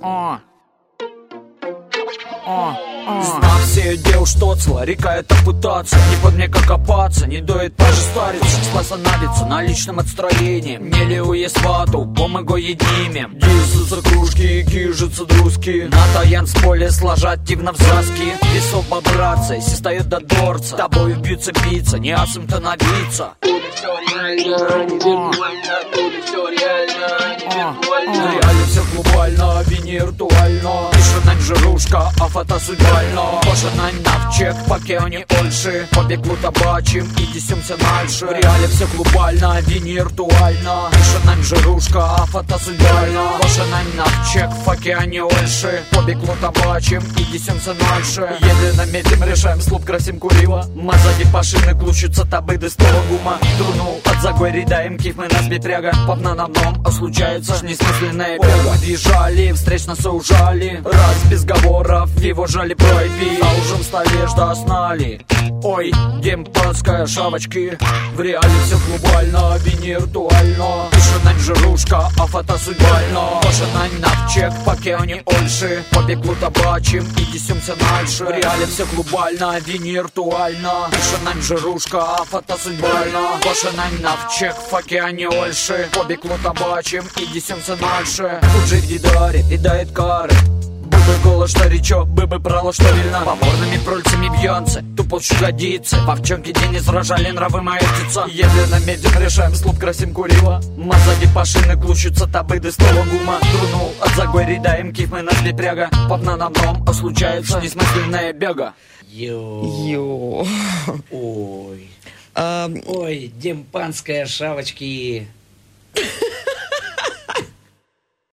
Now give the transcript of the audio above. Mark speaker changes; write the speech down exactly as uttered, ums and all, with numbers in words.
Speaker 1: О. О.
Speaker 2: Знак все дел, что цела река это пытаться. Не под мне как копаться, не доит паже стариться. Остановится на личном отстроении. Не леу есть вату, помогу еднимем. Дисутся кружки, кижутся друзки. На таян с поля сложат активно в заски. Весов побраться, если стоит до дорца. Тобой бьются биться, не асым-то набиться. Тут все реально, не виртуально. Тут все реально, не виртуально. Реально все глобально, не виртуально. Пишена жирушка, а фото судьбально. Пошена навчек, покеони ольши. Побегу табачим и десемся дальше. Реально все глобально, не виртуально. Пишена жирушка, а фото судьбально. Пошена навчек, покеони ольши. Побегу табачим и десемся дальше. Едем метим, решаем слуп, красим курила. Мазади пашины глушится табыды с того гума. Труну от загой редаем киф, мы нас бетряга. Повна на дном, а случается ж несмысленная бега. Подъезжали, встреч соужали. Раз без говоров, его жали пройби. На ужин столе ждали. Ой, демпанская шавочки. В реале все глобально, не виртуально. Пишена жирушка, а фото судьбально. Пошена навчек, покеони ольши. Побегу табачим и десемся дальше. В реале все глобально, не виртуально. Пишена жирушка, а фото судьбально. Пошена навчек, покеони ольши. Побегу табачим и десемся дальше. Тут же дидари, и дает кары. Быбы голос, что речо, быбы прало, что вильна. Поборными прольцами бьёнце, тупо годится. Повчонки день изражали нравы моя птица. Если на медим решаем слуп, красим курила. Мазади пашины глушится табыды с того гума. Труну от загой редаем киф, мы нас бепряга. Попна на дом, а случается несмысленная бега.
Speaker 1: Йо.
Speaker 3: Йо.
Speaker 1: Ой.
Speaker 3: А,
Speaker 1: Ой, демпанская шавочки.